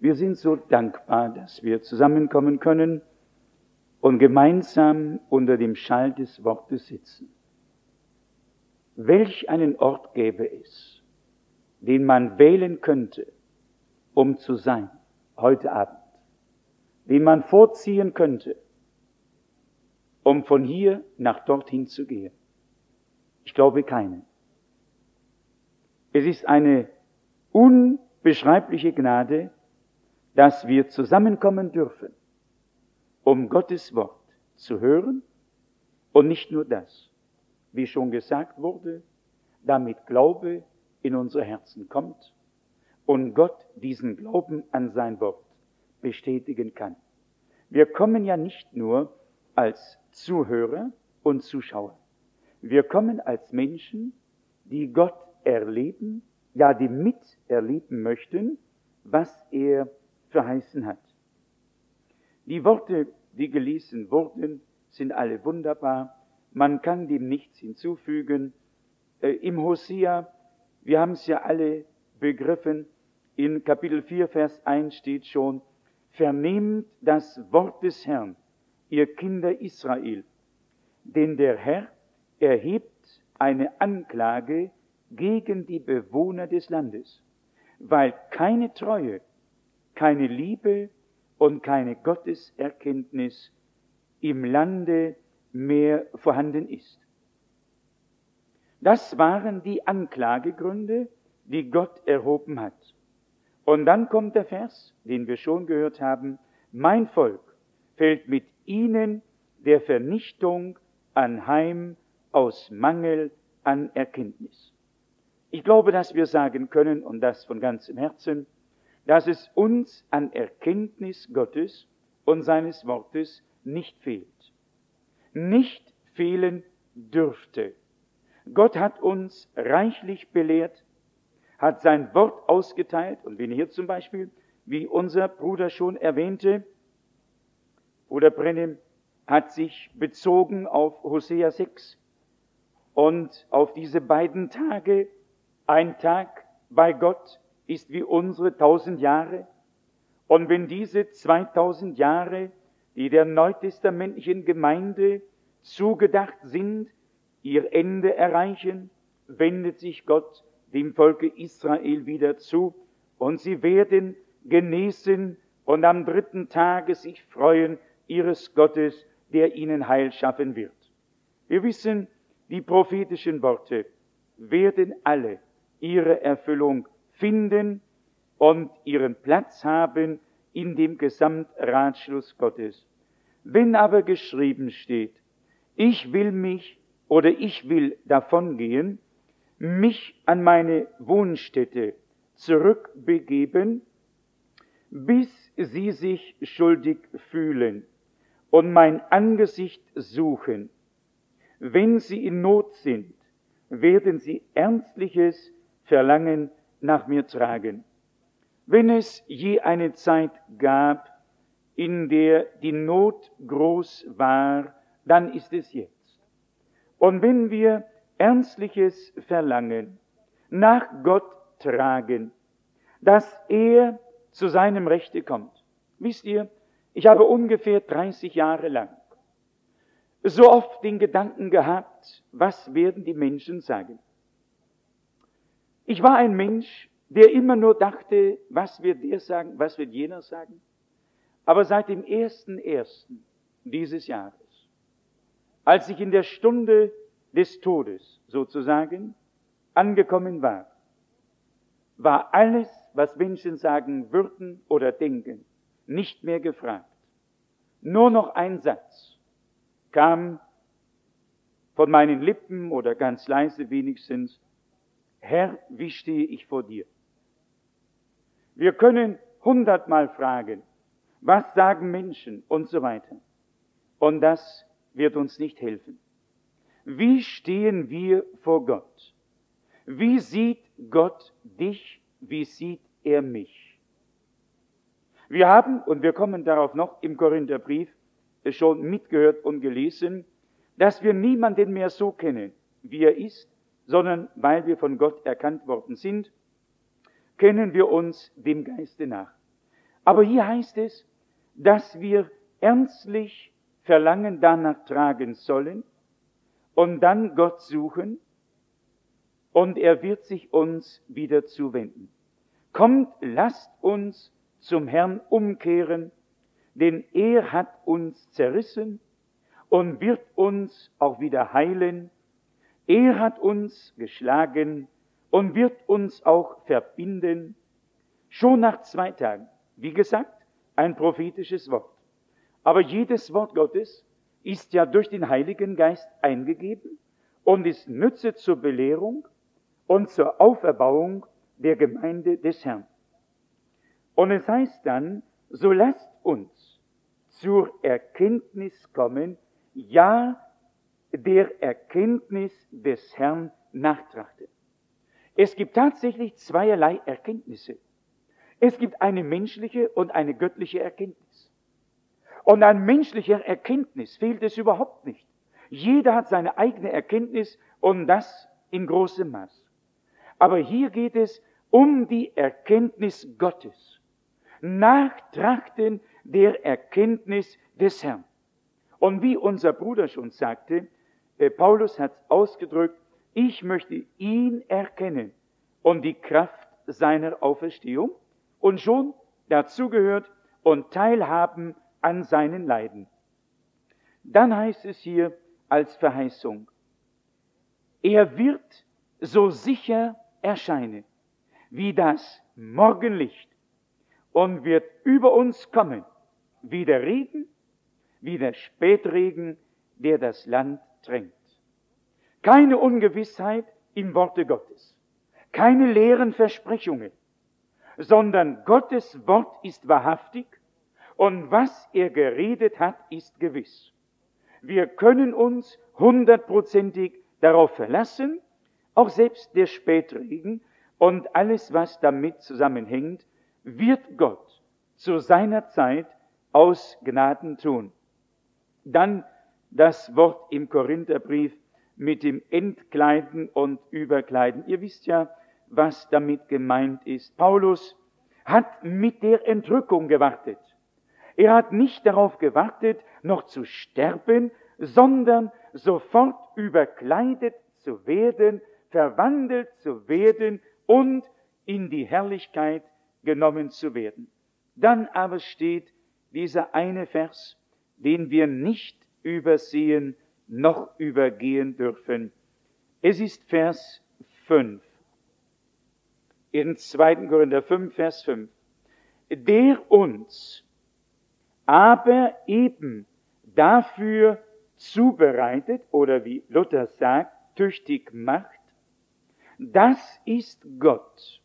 Wir sind so dankbar, dass wir zusammenkommen können und gemeinsam unter dem Schall des Wortes sitzen. Welch einen Ort gäbe es, den man wählen könnte, um zu sein, heute Abend, den man vorziehen könnte, um von hier nach dorthin zu gehen. Ich glaube keinen. Es ist eine unbeschreibliche Gnade, dass wir zusammenkommen dürfen, um Gottes Wort zu hören und nicht nur das, wie schon gesagt wurde, damit Glaube in unsere Herzen kommt und Gott diesen Glauben an sein Wort bestätigen kann. Wir kommen ja nicht nur als Zuhörer und Zuschauer. Wir kommen als Menschen, die Gott erleben, ja, die miterleben möchten, was er verheißen hat. Die Worte, die gelesen wurden, sind alle wunderbar. Man kann dem nichts hinzufügen. Im Hosea, wir haben es ja alle begriffen, in Kapitel 4, Vers 1 steht schon: Vernehmt das Wort des Herrn, ihr Kinder Israel, denn der Herr erhebt eine Anklage gegen die Bewohner des Landes, weil keine Treue, keine Liebe und keine Gotteserkenntnis im Lande mehr vorhanden ist. Das waren die Anklagegründe, die Gott erhoben hat. Und dann kommt der Vers, den wir schon gehört haben: Mein Volk fällt mit ihnen der Vernichtung anheim aus Mangel an Erkenntnis. Ich glaube, dass wir sagen können, und das von ganzem Herzen, dass es uns an Erkenntnis Gottes und seines Wortes nicht fehlt. Nicht fehlen dürfte. Gott hat uns reichlich belehrt, hat sein Wort ausgeteilt, und wenn hier zum Beispiel, wie unser Bruder schon erwähnte, Bruder Brennim hat sich bezogen auf Hosea 6 und auf diese beiden Tage. Ein Tag bei Gott ist wie unsere 1000 Jahre. Und wenn diese 2000 Jahre, die der neutestamentlichen Gemeinde zugedacht sind, ihr Ende erreichen, wendet sich Gott dem Volke Israel wieder zu, und sie werden genesen und am 3. Tage sich freuen ihres Gottes, der ihnen Heil schaffen wird. Wir wissen, die prophetischen Worte werden alle ihre Erfüllung finden und ihren Platz haben in dem Gesamtratschluss Gottes. Wenn aber geschrieben steht: Ich will davongehen, mich an meine Wohnstätte zurückbegeben, bis sie sich schuldig fühlen und mein Angesicht suchen. Wenn sie in Not sind, werden sie ernstliches Verlangen nach mir tragen. Wenn es je eine Zeit gab, in der die Not groß war, dann ist es jetzt. Und wenn wir ernstliches Verlangen nach Gott tragen, dass er zu seinem Rechte kommt. Wisst ihr, ich habe ungefähr 30 Jahre lang so oft den Gedanken gehabt, was werden die Menschen sagen? Ich war ein Mensch, der immer nur dachte, was wird der sagen, was wird jener sagen. Aber seit dem 1.1. dieses Jahres, als ich in der Stunde des Todes sozusagen angekommen war, war alles, was Menschen sagen würden oder denken, nicht mehr gefragt. Nur noch ein Satz kam von meinen Lippen oder ganz leise wenigstens: Herr, wie stehe ich vor dir? Wir können 100-mal fragen, was sagen Menschen und so weiter. Und das wird uns nicht helfen. Wie stehen wir vor Gott? Wie sieht Gott dich? Wie sieht er mich? Wir haben, und wir kommen darauf noch, im Korintherbrief schon mitgehört und gelesen, dass wir niemanden mehr so kennen, wie er ist, sondern weil wir von Gott erkannt worden sind, kennen wir uns dem Geiste nach. Aber hier heißt es, dass wir ernstlich Verlangen danach tragen sollen und dann Gott suchen, und er wird sich uns wieder zuwenden. Kommt, lasst uns zum Herrn umkehren, denn er hat uns zerrissen und wird uns auch wieder heilen. Er hat uns geschlagen und wird uns auch verbinden. Schon nach 2 Tagen, wie gesagt, ein prophetisches Wort. Aber jedes Wort Gottes ist ja durch den Heiligen Geist eingegeben und ist Nütze zur Belehrung und zur Auferbauung der Gemeinde des Herrn. Und es heißt dann, so lasst uns zur Erkenntnis kommen, ja, der Erkenntnis des Herrn nachtrachten. Es gibt tatsächlich zweierlei Erkenntnisse. Es gibt eine menschliche und eine göttliche Erkenntnis. Und an menschlicher Erkenntnis fehlt es überhaupt nicht. Jeder hat seine eigene Erkenntnis und das in großem Maß. Aber hier geht es um die Erkenntnis Gottes. Nachtrachten der Erkenntnis des Herrn. Und wie unser Bruder schon sagte, Paulus hat es ausgedrückt, ich möchte ihn erkennen und die Kraft seiner Auferstehung und schon dazugehört und teilhaben an seinen Leiden. Dann heißt es hier als Verheißung, er wird so sicher erscheinen wie das Morgenlicht und wird über uns kommen, wie der Regen, wie der Spätregen, der das Land tränkt. Keine Ungewissheit im Worte Gottes, keine leeren Versprechungen, sondern Gottes Wort ist wahrhaftig und was er geredet hat, ist gewiss. Wir können uns 100%ig darauf verlassen, auch selbst der Spätregen und alles, was damit zusammenhängt, wird Gott zu seiner Zeit aus Gnaden tun. Dann das Wort im Korintherbrief mit dem Entkleiden und Überkleiden. Ihr wisst ja, was damit gemeint ist. Paulus hat mit der Entrückung gewartet. Er hat nicht darauf gewartet, noch zu sterben, sondern sofort überkleidet zu werden, verwandelt zu werden und in die Herrlichkeit genommen zu werden. Dann aber steht dieser eine Vers, den wir nicht übersehen noch übergehen dürfen. Es ist Vers 5. In 2. Korinther 5, Vers 5. Der uns aber eben dafür zubereitet, oder wie Luther sagt, tüchtig macht, das ist Gott,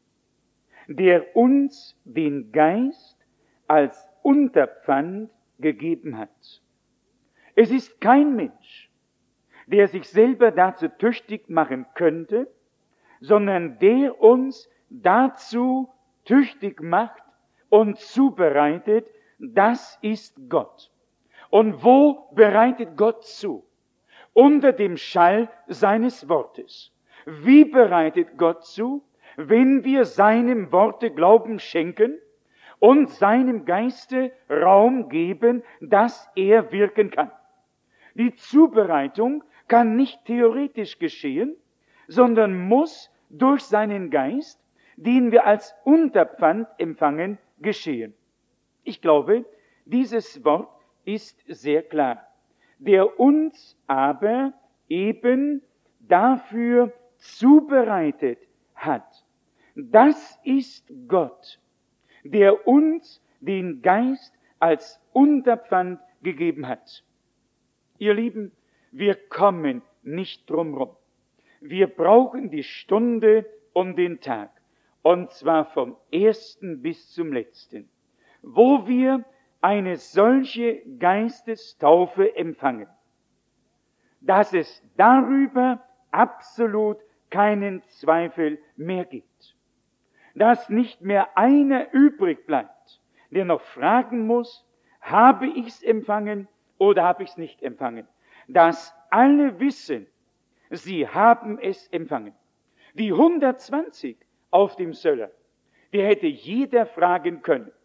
der uns den Geist als Unterpfand gegeben hat. Es ist kein Mensch, der sich selber dazu tüchtig machen könnte, sondern der uns dazu tüchtig macht und zubereitet, das ist Gott. Und wo bereitet Gott zu? Unter dem Schall seines Wortes. Wie bereitet Gott zu? Wenn wir seinem Worte Glauben schenken und seinem Geiste Raum geben, dass er wirken kann. Die Zubereitung kann nicht theoretisch geschehen, sondern muss durch seinen Geist, den wir als Unterpfand empfangen, geschehen. Ich glaube, dieses Wort ist sehr klar. Der uns aber eben dafür zubereitet hat. Das ist Gott, der uns den Geist als Unterpfand gegeben hat. Ihr Lieben, wir kommen nicht drumherum. Wir brauchen die Stunde und den Tag, und zwar vom ersten bis zum letzten, wo wir eine solche Geistestaufe empfangen, dass es darüber absolut keinen Zweifel mehr gibt. Dass nicht mehr einer übrig bleibt, der noch fragen muss, habe ich's empfangen oder habe ich's nicht empfangen? Dass alle wissen, sie haben es empfangen. Die 120 auf dem Söller, die hätte jeder fragen können.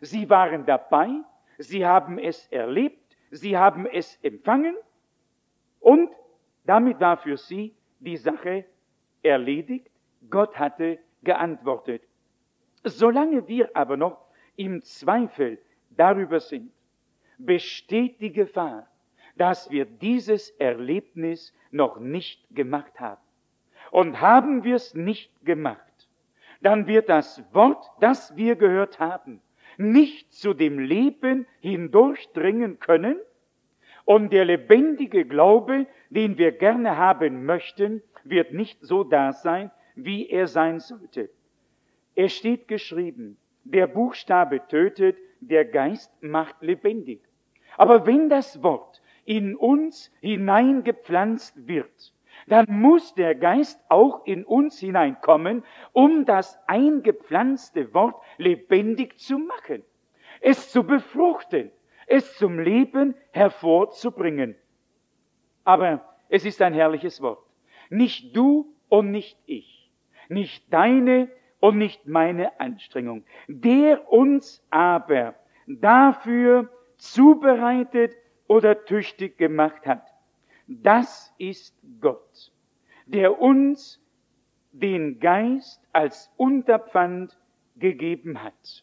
Sie waren dabei, sie haben es erlebt, sie haben es empfangen und damit war für sie die Sache erledigt. Gott hatte geantwortet. Solange wir aber noch im Zweifel darüber sind, besteht die Gefahr, dass wir dieses Erlebnis noch nicht gemacht haben. Und haben wir es nicht gemacht, dann wird das Wort, das wir gehört haben, nicht zu dem Leben hindurchdringen können und der lebendige Glaube, den wir gerne haben möchten, wird nicht so da sein, wie er sein sollte. Es steht geschrieben, der Buchstabe tötet, der Geist macht lebendig. Aber wenn das Wort in uns hineingepflanzt wird, dann muss der Geist auch in uns hineinkommen, um das eingepflanzte Wort lebendig zu machen, es zu befruchten, es zum Leben hervorzubringen. Aber es ist ein herrliches Wort. Nicht du und nicht ich, nicht deine und nicht meine Anstrengung, der uns aber dafür zubereitet oder tüchtig gemacht hat. Das ist Gott, der uns den Geist als Unterpfand gegeben hat.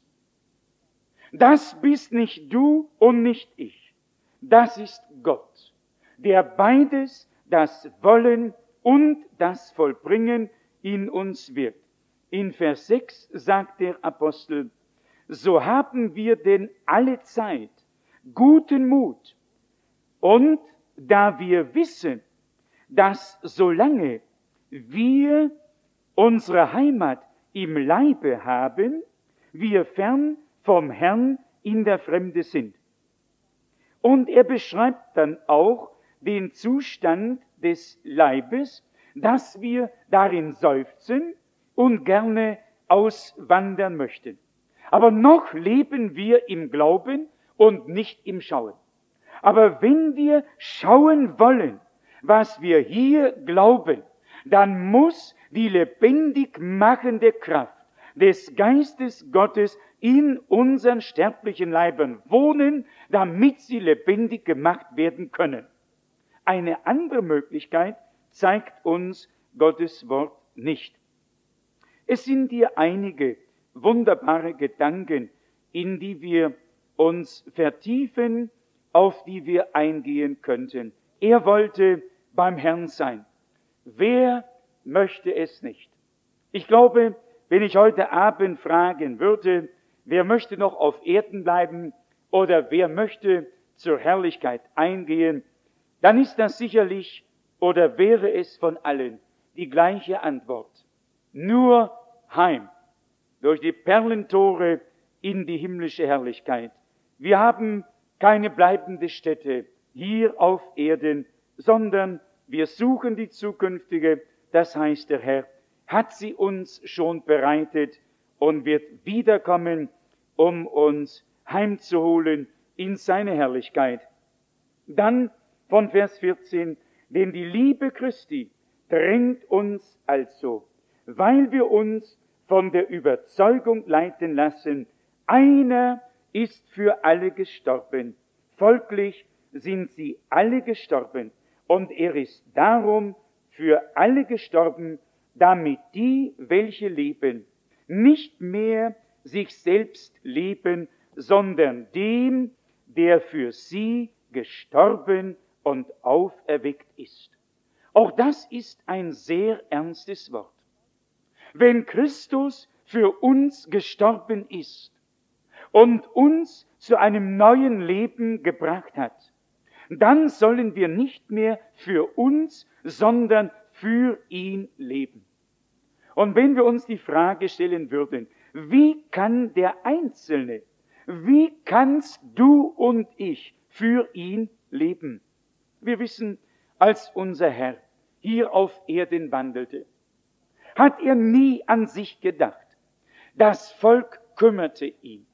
Das bist nicht du und nicht ich. Das ist Gott, der beides, das Wollen und das Vollbringen in uns wirkt. In Vers 6 sagt der Apostel, so haben wir denn alle Zeit guten Mut. Und da wir wissen, dass solange wir unsere Heimat im Leibe haben, wir fern vom Herrn in der Fremde sind. Und er beschreibt dann auch den Zustand des Leibes, dass wir darin seufzen und gerne auswandern möchten. Aber noch leben wir im Glauben und nicht im Schauen. Aber wenn wir schauen wollen, was wir hier glauben, dann muss die lebendig machende Kraft des Geistes Gottes in unseren sterblichen Leibern wohnen, damit sie lebendig gemacht werden können. Eine andere Möglichkeit zeigt uns Gottes Wort nicht. Es sind hier einige wunderbare Gedanken, in die wir uns vertiefen, auf die wir eingehen könnten. Er wollte beim Herrn sein. Wer möchte es nicht? Ich glaube, wenn ich heute Abend fragen würde, wer möchte noch auf Erden bleiben oder wer möchte zur Herrlichkeit eingehen, dann ist das sicherlich oder wäre es von allen die gleiche Antwort. Nur heim, durch die Perlentore in die himmlische Herrlichkeit. Wir haben keine bleibende Stätte hier auf Erden, sondern wir suchen die zukünftige, das heißt der Herr hat sie uns schon bereitet und wird wiederkommen, um uns heimzuholen in seine Herrlichkeit. Dann von Vers 14, denn die Liebe Christi drängt uns also, weil wir uns von der Überzeugung leiten lassen, einer ist für alle gestorben. Folglich sind sie alle gestorben. Und er ist darum für alle gestorben, damit die, welche leben, nicht mehr sich selbst leben, sondern dem, der für sie gestorben und auferweckt ist. Auch das ist ein sehr ernstes Wort. Wenn Christus für uns gestorben ist und uns zu einem neuen Leben gebracht hat, dann sollen wir nicht mehr für uns, sondern für ihn leben. Und wenn wir uns die Frage stellen würden, wie kann der Einzelne, wie kannst du und ich für ihn leben? Wir wissen, als unser Herr hier auf Erden wandelte, hat er nie an sich gedacht. Das Volk kümmerte ihn.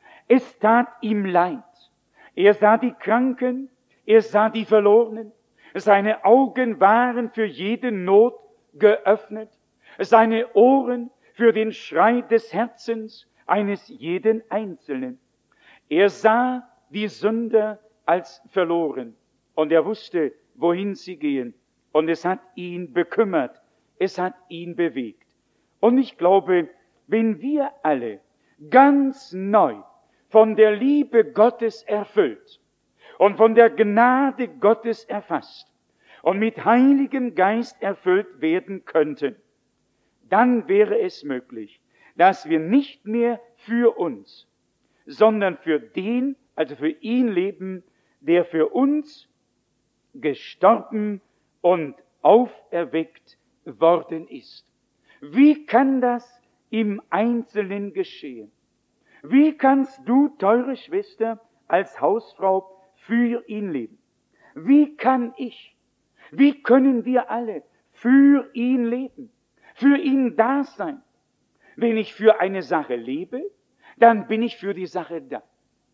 Es tat ihm leid. Er sah die Kranken, er sah die Verlorenen. Seine Augen waren für jede Not geöffnet. Seine Ohren für den Schrei des Herzens eines jeden Einzelnen. Er sah die Sünder als verloren und er wusste, wohin sie gehen. Und es hat ihn bekümmert, es hat ihn bewegt. Und ich glaube, wenn wir alle ganz neu von der Liebe Gottes erfüllt und von der Gnade Gottes erfasst und mit Heiligem Geist erfüllt werden könnten, dann wäre es möglich, dass wir nicht mehr für uns, sondern für den, also für ihn leben, der für uns gestorben und auferweckt worden ist. Wie kann das im Einzelnen geschehen? Wie kannst du, teure Schwester, als Hausfrau für ihn leben? Wie kann ich, wie können wir alle für ihn leben, für ihn da sein? Wenn ich für eine Sache lebe, dann bin ich für die Sache da.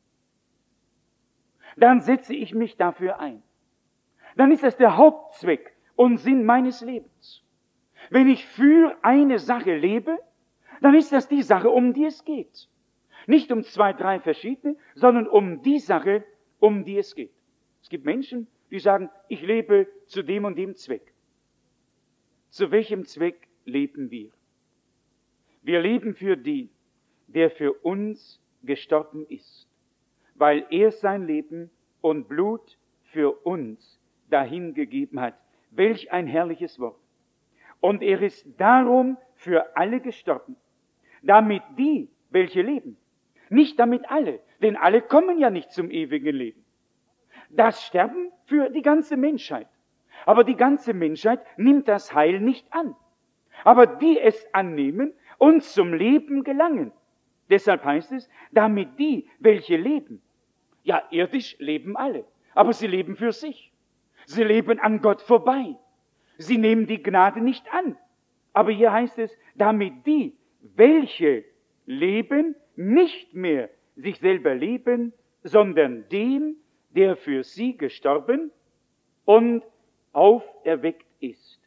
Dann setze ich mich dafür ein. Dann ist das der Hauptzweck und Sinn meines Lebens. Wenn ich für eine Sache lebe, dann ist das die Sache, um die es geht. Nicht um 2, 3 verschiedene, sondern um die Sache, um die es geht. Es gibt Menschen, die sagen, ich lebe zu dem und dem Zweck. Zu welchem Zweck leben wir? Wir leben für den, der für uns gestorben ist, weil er sein Leben und Blut für uns dahingegeben hat. Welch ein herrliches Wort. Und er ist darum für alle gestorben, damit die, welche leben, nicht damit alle, denn alle kommen ja nicht zum ewigen Leben. Das Sterben für die ganze Menschheit. Aber die ganze Menschheit nimmt das Heil nicht an. Aber die es annehmen und zum Leben gelangen. Deshalb heißt es, damit die, welche leben, ja, irdisch leben alle, aber sie leben für sich. Sie leben an Gott vorbei. Sie nehmen die Gnade nicht an. Aber hier heißt es, damit die, welche leben, nicht mehr sich selber leben, sondern dem, der für sie gestorben und auferweckt ist.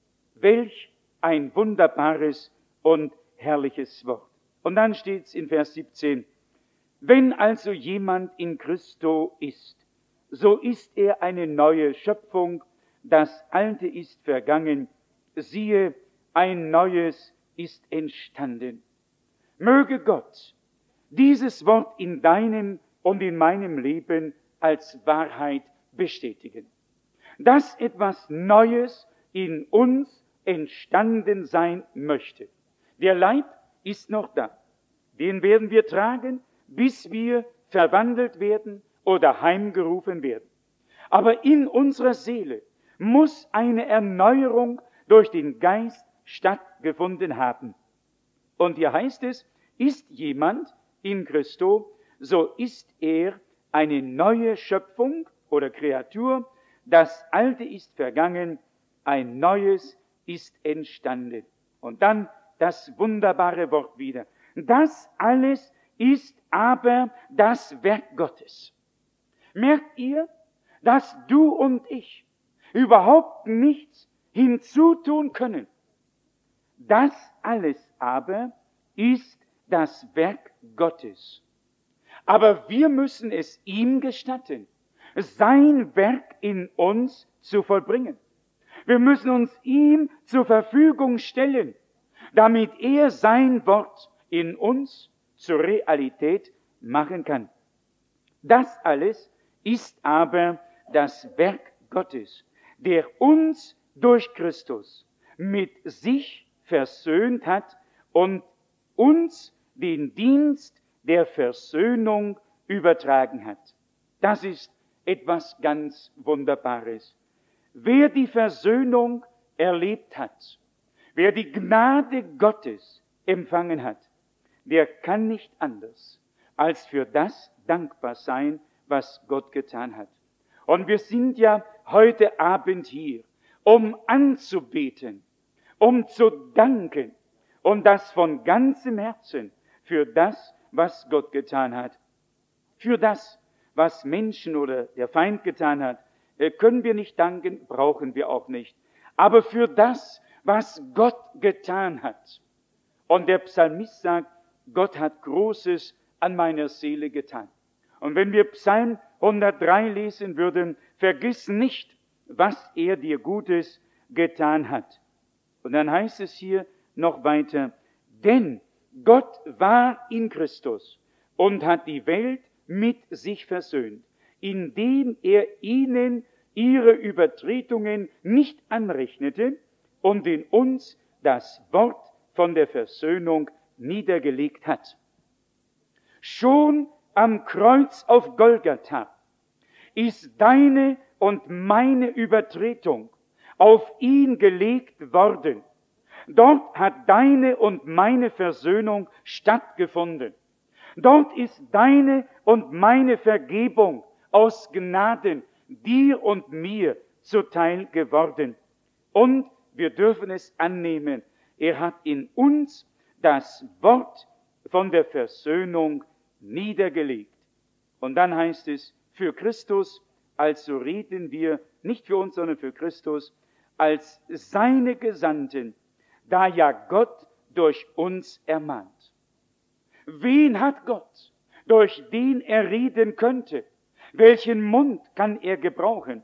Welch ein wunderbares und herrliches Wort. Und dann steht es in Vers 17, wenn also jemand in Christo ist, so ist er eine neue Schöpfung, das Alte ist vergangen, siehe, ein Neues ist entstanden. Möge Gott dieses Wort in deinem und in meinem Leben als Wahrheit bestätigen. Dass etwas Neues in uns entstanden sein möchte. Der Leib ist noch da. Den werden wir tragen, bis wir verwandelt werden oder heimgerufen werden. Aber in unserer Seele muss eine Erneuerung durch den Geist stattgefunden haben. Und hier heißt es, ist jemand in Christo, so ist er eine neue Schöpfung oder Kreatur. Das Alte ist vergangen, ein Neues ist entstanden. Und dann das wunderbare Wort wieder. Das alles ist aber das Werk Gottes. Merkt ihr, dass du und ich überhaupt nichts hinzutun können? Das alles aber ist das Werk Gottes. Aber wir müssen es ihm gestatten, sein Werk in uns zu vollbringen. Wir müssen uns ihm zur Verfügung stellen, damit er sein Wort in uns zur Realität machen kann. Das alles ist aber das Werk Gottes, der uns durch Christus mit sich versöhnt hat und uns den Dienst der Versöhnung übertragen hat. Das ist etwas ganz Wunderbares. Wer die Versöhnung erlebt hat, wer die Gnade Gottes empfangen hat, der kann nicht anders, als für das dankbar sein, was Gott getan hat. Und wir sind ja heute Abend hier, um anzubeten, um zu danken und das von ganzem Herzen für das, was Gott getan hat. Für das, was Menschen oder der Feind getan hat, können wir nicht danken, brauchen wir auch nicht. Aber für das, was Gott getan hat. Und der Psalmist sagt, Gott hat Großes an meiner Seele getan. Und wenn wir Psalm 103 lesen würden, vergiss nicht, was er dir Gutes getan hat. Und dann heißt es hier noch weiter, denn Gott war in Christus und hat die Welt mit sich versöhnt, indem er ihnen ihre Übertretungen nicht anrechnete und in uns das Wort von der Versöhnung niedergelegt hat. Schon am Kreuz auf Golgatha ist deine und meine Übertretung auf ihn gelegt worden. Dort hat deine und meine Versöhnung stattgefunden. Dort ist deine und meine Vergebung aus Gnaden dir und mir zuteil geworden. Und wir dürfen es annehmen, er hat in uns das Wort von der Versöhnung niedergelegt. Und dann heißt es, für Christus, also reden wir nicht für uns, sondern für Christus, als seine Gesandten, da ja Gott durch uns ermahnt. Wen hat Gott, durch den er reden könnte? Welchen Mund kann er gebrauchen?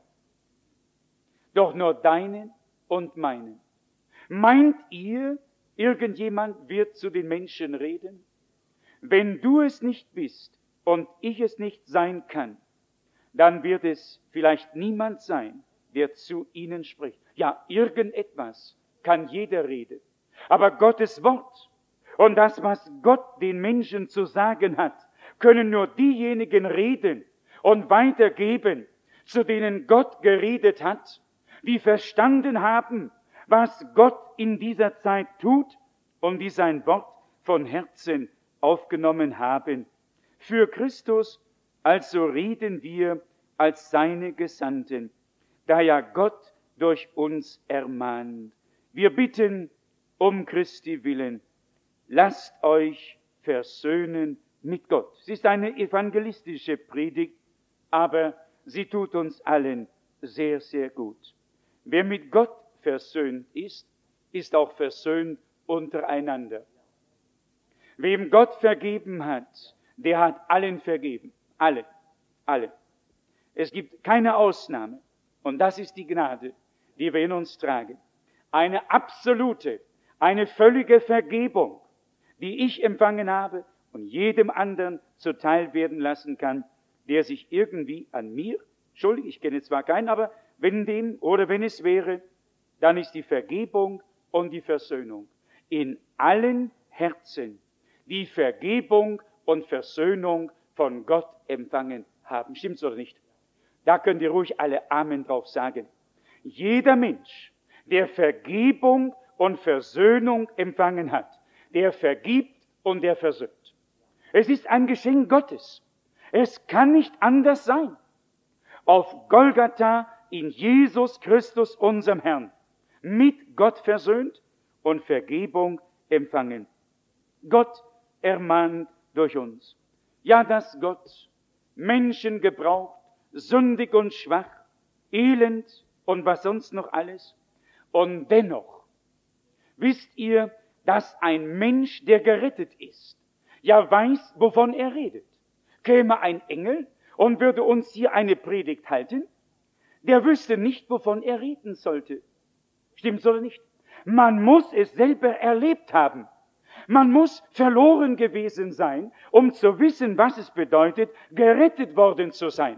Doch nur deinen und meinen. Meint ihr, irgendjemand wird zu den Menschen reden? Wenn du es nicht bist und ich es nicht sein kann, dann wird es vielleicht niemand sein, der zu ihnen spricht. Ja, irgendetwas kann jeder reden. Aber Gottes Wort und das, was Gott den Menschen zu sagen hat, können nur diejenigen reden und weitergeben, zu denen Gott geredet hat, die verstanden haben, was Gott in dieser Zeit tut und die sein Wort von Herzen aufgenommen haben. Für Christus also reden wir als seine Gesandten, da ja Gott durch uns ermahnt. Wir bitten um Christi willen, lasst euch versöhnen mit Gott. Es ist eine evangelistische Predigt, aber sie tut uns allen sehr, sehr gut. Wer mit Gott versöhnt ist, ist auch versöhnt untereinander. Wem Gott vergeben hat, der hat allen vergeben. Alle. Es gibt keine Ausnahme. Und das ist die Gnade, die wir in uns tragen. Eine absolute, eine völlige Vergebung, die ich empfangen habe und jedem anderen zuteil werden lassen kann, der sich irgendwie an mir schuldig, ich kenne zwar keinen, aber wenn dem oder wenn es wäre, dann ist die Vergebung und die Versöhnung in allen Herzen, die Vergebung und Versöhnung von Gott empfangen haben. Stimmt's oder nicht? Da könnt ihr ruhig alle Amen drauf sagen. Jeder Mensch, der Vergebung und Versöhnung empfangen hat, der vergibt und der versöhnt. Es ist ein Geschenk Gottes. Es kann nicht anders sein. Auf Golgatha in Jesus Christus, unserem Herrn, mit Gott versöhnt und Vergebung empfangen. Gott ermahnt durch uns. Ja, dass Gott Menschen gebraucht, sündig und schwach, elend und was sonst noch alles. Und dennoch, wisst ihr, dass ein Mensch, der gerettet ist, ja weiß, wovon er redet. Käme ein Engel und würde uns hier eine Predigt halten, der wüsste nicht, wovon er reden sollte. Stimmt's oder nicht? Man muss es selber erlebt haben. Man muss verloren gewesen sein, um zu wissen, was es bedeutet, gerettet worden zu sein.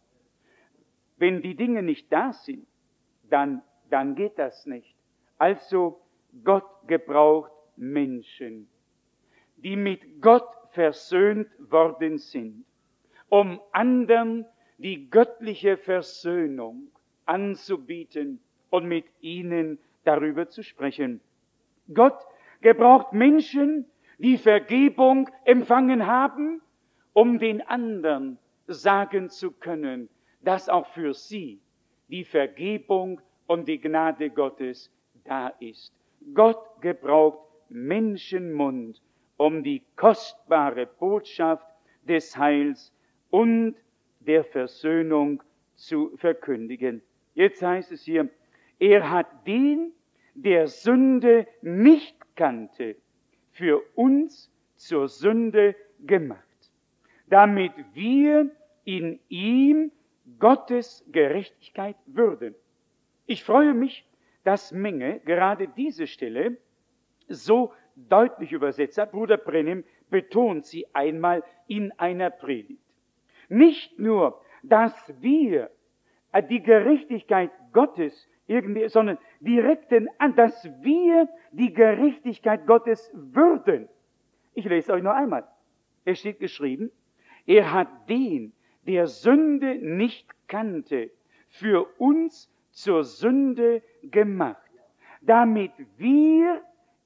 Wenn die Dinge nicht da sind, dann geht das nicht. Also Gott gebraucht Menschen, die mit Gott versöhnt worden sind, um anderen die göttliche Versöhnung anzubieten und mit ihnen darüber zu sprechen. Gott gebraucht Menschen, die Vergebung empfangen haben, um den anderen sagen zu können, dass auch für sie die Vergebung und die Gnade Gottes da ist. Gott gebraucht Menschenmund, um die kostbare Botschaft des Heils und der Versöhnung zu verkündigen. Jetzt heißt es hier, er hat den, der Sünde nicht kannte, für uns zur Sünde gemacht, damit wir in ihm Gottes Gerechtigkeit würden. Ich freue mich, dass Menge gerade diese Stelle so deutlich übersetzt hat. Bruder Brenhem betont sie einmal in einer Predigt. Nicht nur, dass wir die Gerechtigkeit Gottes irgendwie, sondern direkten an, dass wir die Gerechtigkeit Gottes würden. Ich lese euch noch einmal. Es steht geschrieben, er hat den, der Sünde nicht kannte, für uns zur Sünde gemacht, damit wir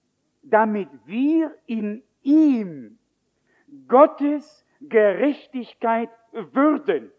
in ihm Gottes Gerechtigkeit würden.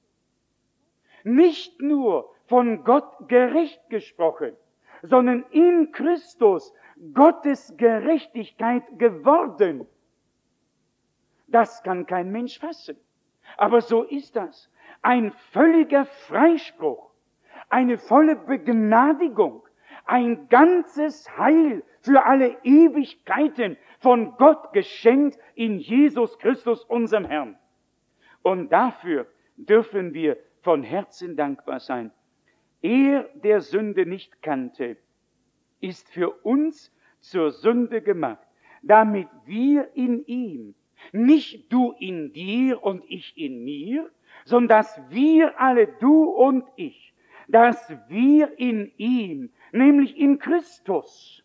Nicht nur von Gott gerecht gesprochen, sondern in Christus Gottes Gerechtigkeit geworden. Das kann kein Mensch fassen. Aber so ist das. Ein völliger Freispruch, eine volle Begnadigung, ein ganzes Heil für alle Ewigkeiten von Gott geschenkt in Jesus Christus, unserem Herrn. Und dafür dürfen wir von Herzen dankbar sein. Er, der Sünde nicht kannte, ist für uns zur Sünde gemacht, damit wir in ihm, nicht du in dir und ich in mir, sondern dass wir alle, du und ich, dass wir in ihm, nämlich in Christus,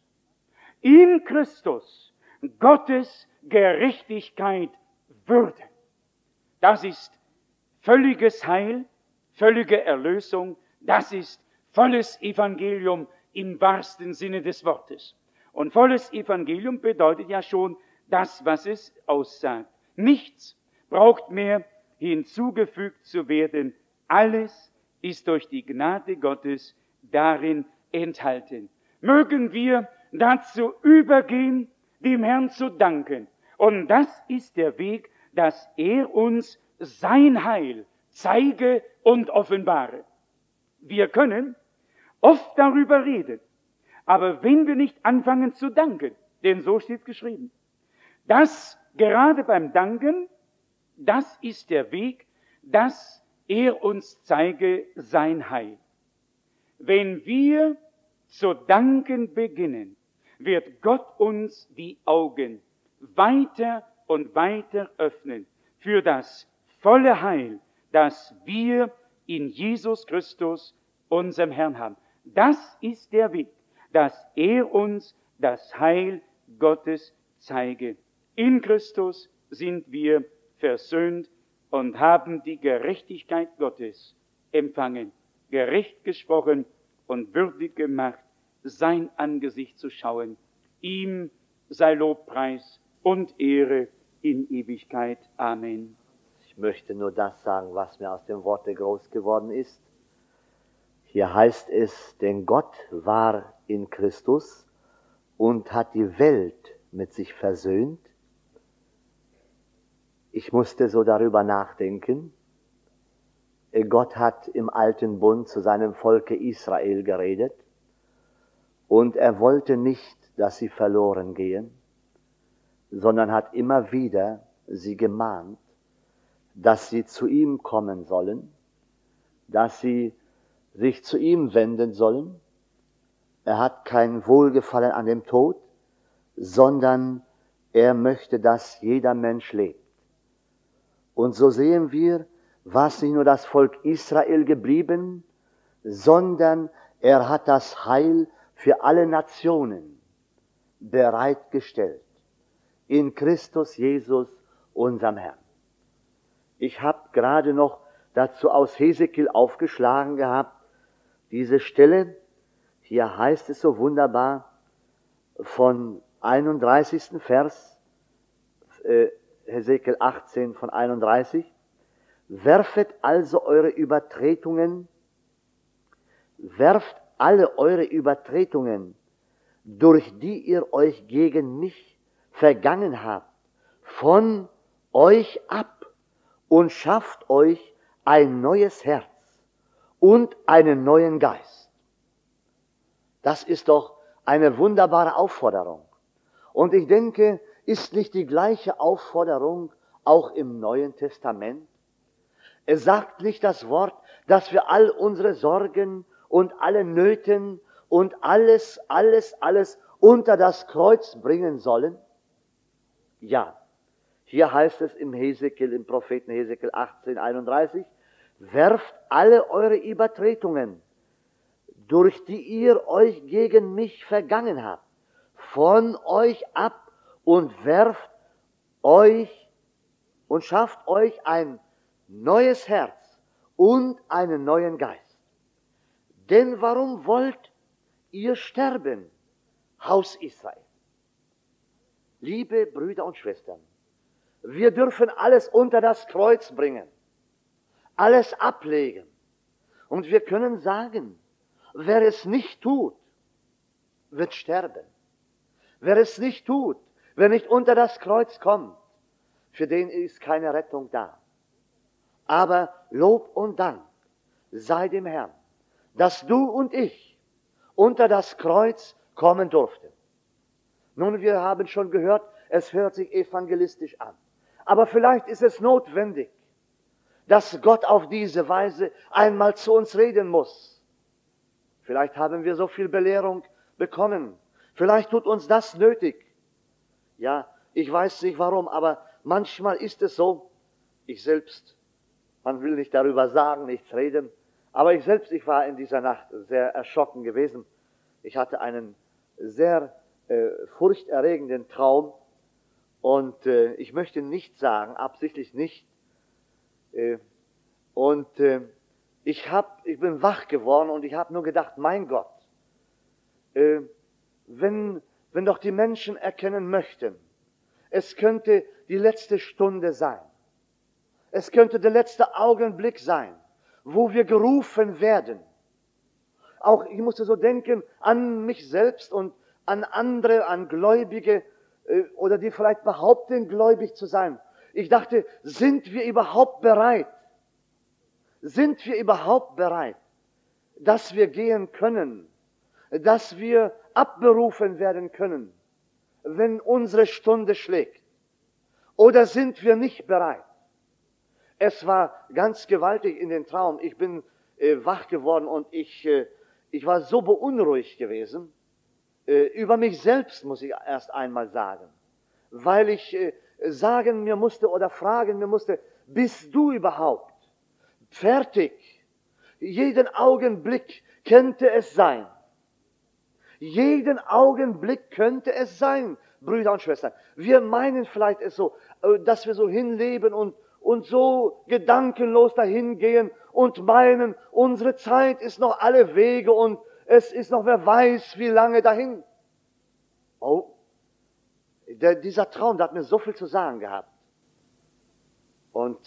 Gottes Gerechtigkeit würden. Das ist völliges Heil, völlige Erlösung, das ist volles Evangelium im wahrsten Sinne des Wortes. Und volles Evangelium bedeutet ja schon das, was es aussagt. Nichts braucht mehr hinzugefügt zu werden. Alles ist durch die Gnade Gottes darin enthalten. Mögen wir dazu übergehen, dem Herrn zu danken. Und das ist der Weg, dass er uns sein Heil zeige und offenbare. Wir können oft darüber reden, aber wenn wir nicht anfangen zu danken, denn so steht geschrieben, dass gerade beim Danken, das ist der Weg, dass er uns zeige sein Heil. Wenn wir zu danken beginnen, wird Gott uns die Augen weiter und weiter öffnen für das volle Heil, das wir in Jesus Christus, unserem Herrn, haben. Das ist der Weg, dass er uns das Heil Gottes zeige. In Christus sind wir versöhnt und haben die Gerechtigkeit Gottes empfangen, gerecht gesprochen und würdig gemacht, sein Angesicht zu schauen. Ihm sei Lobpreis und Ehre in Ewigkeit. Amen. Ich möchte nur das sagen, was mir aus dem Worte groß geworden ist. Hier heißt es, denn Gott war in Christus und hat die Welt mit sich versöhnt. Ich musste so darüber nachdenken. Gott hat im alten Bund zu seinem Volke Israel geredet und er wollte nicht, dass sie verloren gehen, sondern hat immer wieder sie gemahnt, dass sie zu ihm kommen sollen, dass sie sich zu ihm wenden sollen. Er hat kein Wohlgefallen an dem Tod, sondern er möchte, dass jeder Mensch lebt. Und so sehen wir, war es nicht nur das Volk Israel geblieben, sondern er hat das Heil für alle Nationen bereitgestellt. In Christus Jesus, unserem Herrn. Ich habe gerade noch dazu aus Hesekiel aufgeschlagen gehabt, diese Stelle, hier heißt es so wunderbar, von 31. Vers, Hesekiel 18 von 31, werft alle eure Übertretungen, durch die ihr euch gegen mich vergangen habt, von euch ab und schafft euch ein neues Herz und einen neuen Geist. Das ist doch eine wunderbare Aufforderung. Und ich denke, ist nicht die gleiche Aufforderung auch im Neuen Testament. Es sagt nicht das Wort, dass wir all unsere Sorgen und alle Nöten und alles unter das Kreuz bringen sollen? Ja, hier heißt es im Propheten Hesekiel 18,31, werft alle eure Übertretungen, durch die ihr euch gegen mich vergangen habt, von euch ab und werft euch und schafft euch ein neues Herz und einen neuen Geist. Denn warum wollt ihr sterben, Haus Israel? Liebe Brüder und Schwestern, wir dürfen alles unter das Kreuz bringen, alles ablegen. Und wir können sagen, wer es nicht tut, wird sterben. Wer es nicht tut, wer nicht unter das Kreuz kommt, für den ist keine Rettung da. Aber Lob und Dank sei dem Herrn, dass du und ich unter das Kreuz kommen durften. Nun, wir haben schon gehört, es hört sich evangelistisch an. Aber vielleicht ist es notwendig, dass Gott auf diese Weise einmal zu uns reden muss. Vielleicht haben wir so viel Belehrung bekommen. Vielleicht tut uns das nötig. Ja, ich weiß nicht warum, aber manchmal ist es so, ich selbst, man will nicht darüber sagen, nichts reden, aber ich war in dieser Nacht sehr erschrocken gewesen. Ich hatte einen sehr furchterregenden Traum und ich möchte nicht sagen, absichtlich nicht. Ich bin wach geworden und ich habe nur gedacht, mein Gott, wenn doch die Menschen erkennen möchten, es könnte die letzte Stunde sein, es könnte der letzte Augenblick sein, wo wir gerufen werden. Auch ich musste so denken an mich selbst und an andere, an Gläubige oder die vielleicht behaupten, gläubig zu sein. Ich dachte, sind wir überhaupt bereit? Sind wir überhaupt bereit, dass wir gehen können, dass wir abberufen werden können, wenn unsere Stunde schlägt? Oder sind wir nicht bereit? Es war ganz gewaltig in den Traum. Ich bin wach geworden und ich war so beunruhigt gewesen, über mich selbst, muss ich erst einmal sagen, weil ich sagen mir musste oder fragen mir musste, bist du überhaupt fertig? Jeden Augenblick könnte es sein. Jeden Augenblick könnte es sein, Brüder und Schwestern. Wir meinen vielleicht es so, dass wir so hinleben und so gedankenlos dahingehen und meinen, unsere Zeit ist noch alle Wege und es ist noch wer weiß wie lange dahin. Oh, dieser Traum, der hat mir so viel zu sagen gehabt. Und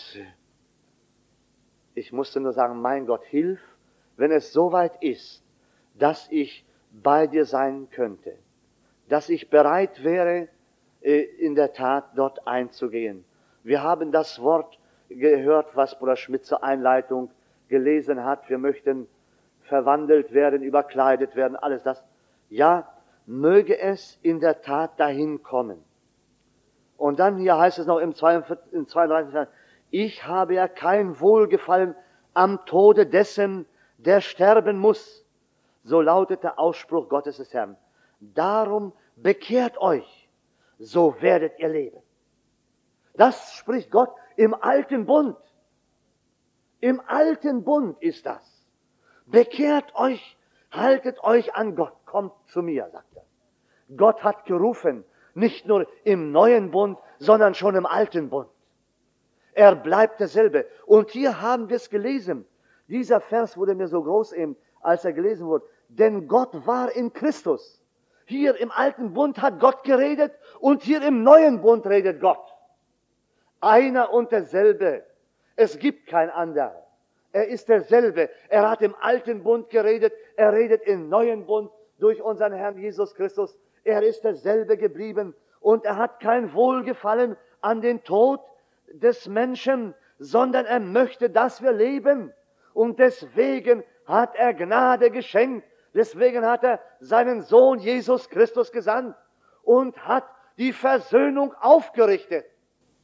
ich musste nur sagen, mein Gott, hilf, wenn es so weit ist, dass ich bei dir sein könnte, dass ich bereit wäre, in der Tat dort einzugehen. Wir haben das Wort gehört, was Bruder Schmidt zur Einleitung gelesen hat. Wir möchten verwandelt werden, überkleidet werden, alles das. Ja, möge es in der Tat dahin kommen. Und dann hier heißt es noch im 32. Vers, ich habe ja kein Wohlgefallen am Tode dessen, der sterben muss. So lautet der Ausspruch Gottes des Herrn. Darum bekehrt euch, so werdet ihr leben. Das spricht Gott im alten Bund. Im alten Bund ist das. Bekehrt euch, haltet euch an Gott, kommt zu mir, sagt er. Gott hat gerufen, nicht nur im neuen Bund, sondern schon im alten Bund. Er bleibt derselbe. Und hier haben wir es gelesen. Dieser Vers wurde mir so groß eben, als er gelesen wurde. Denn Gott war in Christus. Hier im alten Bund hat Gott geredet und hier im neuen Bund redet Gott. Einer und derselbe. Es gibt kein anderer. Er ist derselbe. Er hat im alten Bund geredet. Er redet im neuen Bund durch unseren Herrn Jesus Christus. Er ist derselbe geblieben. Und er hat kein Wohlgefallen an den Tod des Menschen, sondern er möchte, dass wir leben. Und deswegen hat er Gnade geschenkt. Deswegen hat er seinen Sohn Jesus Christus gesandt und hat die Versöhnung aufgerichtet.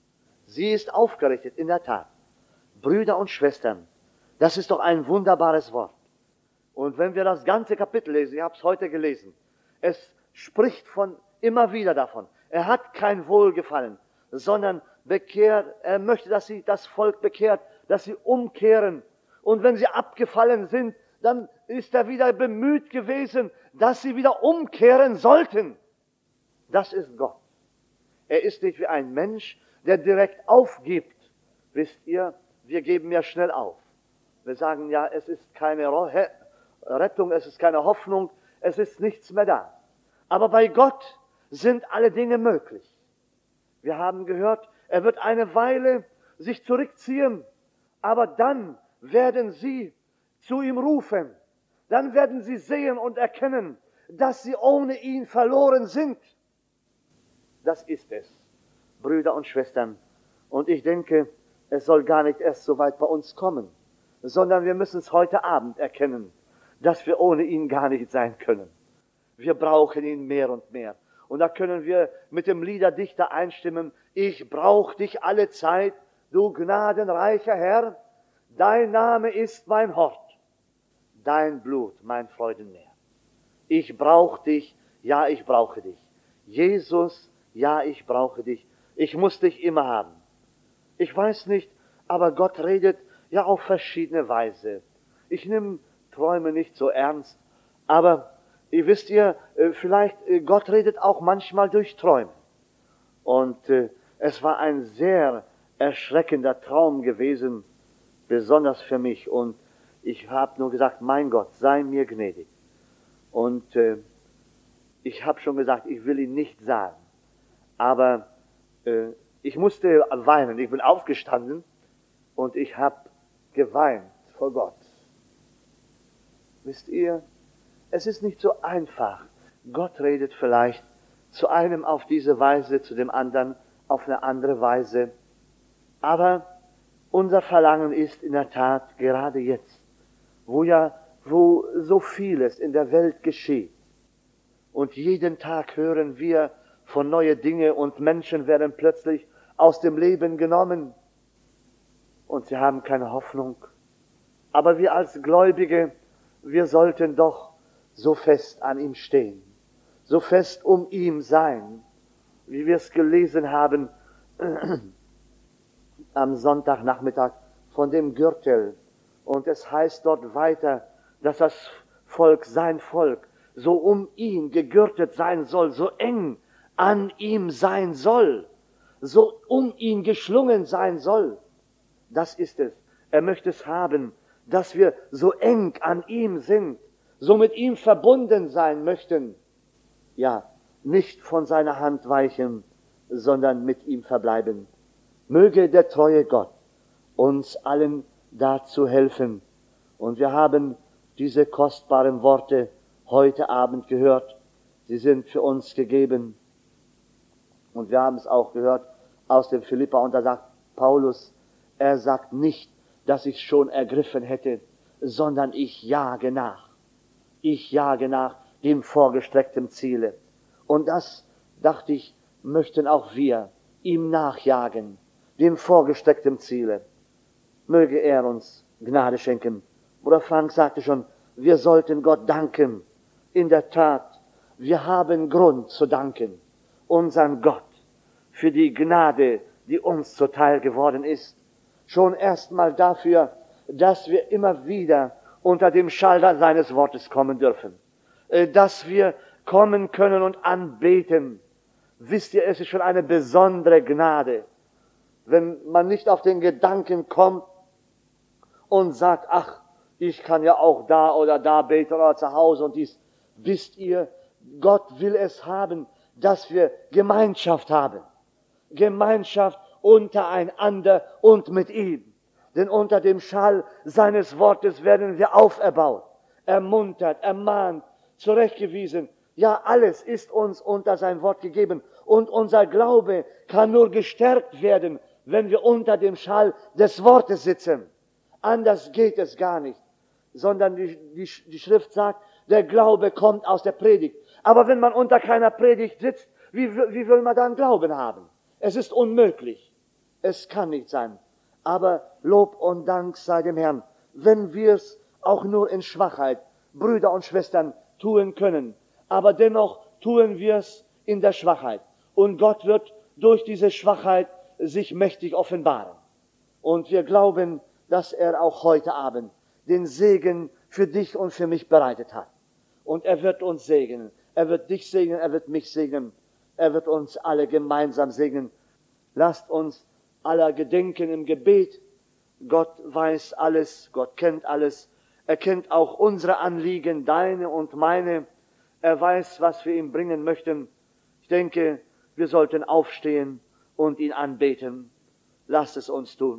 Sie ist aufgerichtet, in der Tat. Brüder und Schwestern, das ist doch ein wunderbares Wort. Und wenn wir das ganze Kapitel lesen, ich habe es heute gelesen, es spricht immer wieder davon. Er hat kein Wohlgefallen, sondern er möchte, dass sie das Volk bekehrt, dass sie umkehren. Und wenn sie abgefallen sind, dann ist er wieder bemüht gewesen, dass sie wieder umkehren sollten. Das ist Gott. Er ist nicht wie ein Mensch, der direkt aufgibt. Wisst ihr, wir geben ja schnell auf. Wir sagen ja, es ist keine Rettung, es ist keine Hoffnung, es ist nichts mehr da. Aber bei Gott sind alle Dinge möglich. Wir haben gehört, er wird eine Weile sich zurückziehen, aber dann werden sie zu ihm rufen. Dann werden sie sehen und erkennen, dass sie ohne ihn verloren sind. Das ist es, Brüder und Schwestern. Und ich denke, es soll gar nicht erst so weit bei uns kommen, sondern wir müssen es heute Abend erkennen, dass wir ohne ihn gar nicht sein können. Wir brauchen ihn mehr und mehr. Und da können wir mit dem Liederdichter einstimmen: Ich brauch dich alle Zeit, du gnadenreicher Herr. Dein Name ist mein Hort, dein Blut mein Freudenmeer. Ich brauch dich, ja, ich brauche dich. Jesus, ja, ich brauche dich. Ich muss dich immer haben. Ich weiß nicht, aber Gott redet ja auf verschiedene Weise. Ich nehme Träume nicht so ernst, aber wisst ihr, vielleicht Gott redet auch manchmal durch Träume. Und es war ein sehr erschreckender Traum gewesen, besonders für mich. Und ich habe nur gesagt, mein Gott, sei mir gnädig. Und ich habe schon gesagt, ich will ihn nicht sagen. Aber ich musste weinen. Ich bin aufgestanden und ich habe geweint vor Gott. Wisst ihr, es ist nicht so einfach. Gott redet vielleicht zu einem auf diese Weise, zu dem anderen auf eine andere Weise. Aber unser Verlangen ist in der Tat gerade jetzt, wo so vieles in der Welt geschieht. Und jeden Tag hören wir von neuen Dingen und Menschen werden plötzlich aus dem Leben genommen. Und sie haben keine Hoffnung. Aber wir als Gläubige, wir sollten doch so fest an ihm stehen, so fest um ihm sein, wie wir es gelesen haben am Sonntagnachmittag von dem Gürtel. Und es heißt dort weiter, dass das Volk, sein Volk, so um ihn gegürtet sein soll, so eng an ihm sein soll, so um ihn geschlungen sein soll. Das ist es. Er möchte es haben, dass wir so eng an ihm sind, so mit ihm verbunden sein möchten. Ja, nicht von seiner Hand weichen, sondern mit ihm verbleiben. Möge der treue Gott uns allen dazu helfen. Und wir haben diese kostbaren Worte heute Abend gehört. Sie sind für uns gegeben. Und wir haben es auch gehört aus dem Philipper. Und da sagt Paulus, er sagt nicht, dass ich schon ergriffen hätte, sondern ich jage nach. Ich jage nach dem vorgestreckten Ziele. Und das, dachte ich, möchten auch wir ihm nachjagen, dem vorgestreckten Ziele. Möge er uns Gnade schenken. Bruder Frank sagte schon, wir sollten Gott danken. In der Tat, wir haben Grund zu danken, unseren Gott, für die Gnade, die uns zuteil geworden ist. Schon erstmal dafür, dass wir immer wieder unter dem Schall seines Wortes kommen dürfen. Dass wir kommen können und anbeten. Wisst ihr, es ist schon eine besondere Gnade, wenn man nicht auf den Gedanken kommt und sagt, ach, ich kann ja auch da oder da beten oder zu Hause und dies. Wisst ihr, Gott will es haben, dass wir Gemeinschaft haben. Gemeinschaft untereinander und mit ihm. Denn unter dem Schall seines Wortes werden wir auferbaut, ermuntert, ermahnt, zurechtgewiesen. Ja, alles ist uns unter sein Wort gegeben. Und unser Glaube kann nur gestärkt werden, wenn wir unter dem Schall des Wortes sitzen. Anders geht es gar nicht. Sondern die Schrift sagt, der Glaube kommt aus der Predigt. Aber wenn man unter keiner Predigt sitzt, wie will man dann Glauben haben? Es ist unmöglich. Es kann nicht sein. Aber Lob und Dank sei dem Herrn, wenn wir es auch nur in Schwachheit, Brüder und Schwestern, tun können. Aber dennoch tun wir es in der Schwachheit. Und Gott wird durch diese Schwachheit sich mächtig offenbaren. Und wir glauben, dass er auch heute Abend den Segen für dich und für mich bereitet hat. Und er wird uns segnen. Er wird dich segnen, er wird mich segnen. Er wird uns alle gemeinsam segnen. Lasst uns aller gedenken im Gebet. Gott weiß alles, Gott kennt alles. Er kennt auch unsere Anliegen, deine und meine. Er weiß, was wir ihm bringen möchten. Ich denke, wir sollten aufstehen und ihn anbeten. Lasst es uns tun.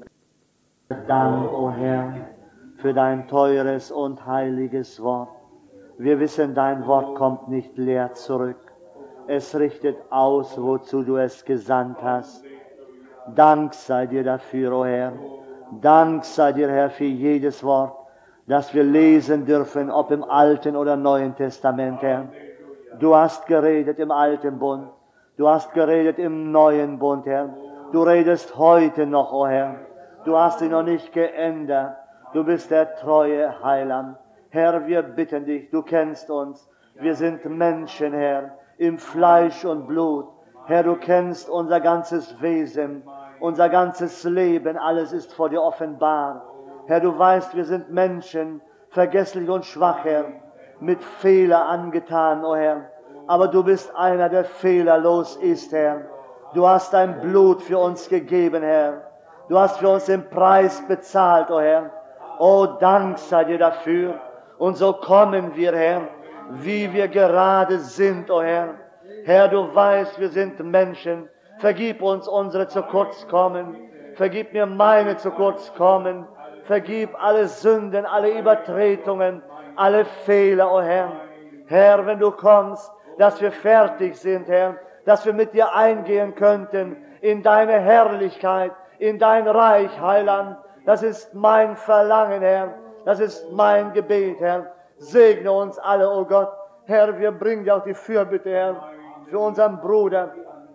Dank, o Herr, für dein teures und heiliges Wort. Wir wissen, dein Wort kommt nicht leer zurück. Es richtet aus, wozu du es gesandt hast. Dank sei dir dafür, o Herr. Dank sei dir, Herr, für jedes Wort, das wir lesen dürfen, ob im Alten oder Neuen Testament, Herr. Du hast geredet im Alten Bund. Du hast geredet im Neuen Bund, Herr. Du redest heute noch, o Herr. Du hast dich noch nicht geändert. Du bist der treue Heiland. Herr, wir bitten dich, du kennst uns. Wir sind Menschen, Herr, im Fleisch und Blut. Herr, du kennst unser ganzes Wesen, unser ganzes Leben. Alles ist vor dir offenbar. Herr, du weißt, wir sind Menschen, vergesslich und schwach, Herr, mit Fehler angetan, o Herr. Aber du bist einer, der fehlerlos ist, Herr. Du hast dein Blut für uns gegeben, Herr. Du hast für uns den Preis bezahlt, o Herr. O, Dank sei dir dafür. Und so kommen wir, Herr, wie wir gerade sind, o Herr. Herr, du weißt, wir sind Menschen. Vergib uns unsere zu kurz kommen. Vergib mir meine zu kurz kommen. Vergib alle Sünden, alle Übertretungen, alle Fehler, o Herr. Herr, wenn du kommst, dass wir fertig sind, Herr, dass wir mit dir eingehen könnten in deine Herrlichkeit, in dein Reich, Heiland. Das ist mein Verlangen, Herr. Das ist mein Gebet, Herr. Segne uns alle, o Gott. Herr, wir bringen dir auch die Fürbitte, Herr, für unseren Bruder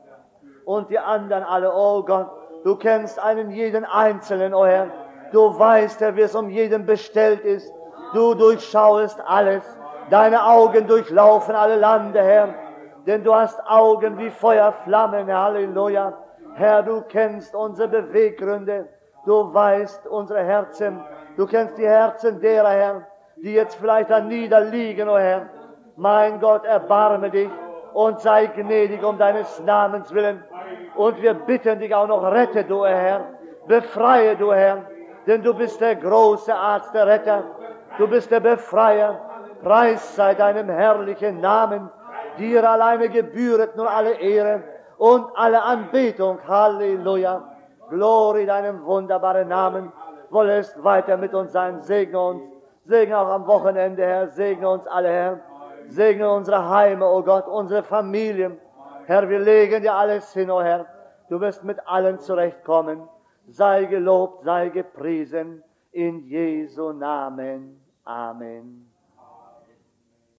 und die anderen alle, o Gott. Du kennst einen jeden Einzelnen, o Herr. Du weißt, Herr, wie es um jeden bestellt ist. Du durchschauest alles. Deine Augen durchlaufen alle Lande, Herr. Denn du hast Augen wie Feuerflammen, Halleluja. Herr, du kennst unsere Beweggründe. Du weißt unsere Herzen. Du kennst die Herzen derer, Herr, die jetzt vielleicht da niederliegen, o Herr. Mein Gott, erbarme dich und sei gnädig um deines Namens willen. Und wir bitten dich auch noch, rette du, Herr. Befreie du, Herr. Denn du bist der große Arzt, der Retter. Du bist der Befreier. Preis sei deinem herrlichen Namen. Dir alleine gebühret nur alle Ehre und alle Anbetung. Halleluja. Glory deinem wunderbaren Namen. Wollest weiter mit uns sein. Segne uns. Segne auch am Wochenende, Herr. Segne uns alle, Herr. Segne unsere Heime, o Gott, unsere Familien. Herr, wir legen dir alles hin, o Herr. Du wirst mit allen zurechtkommen. Sei gelobt, sei gepriesen. In Jesu Namen. Amen.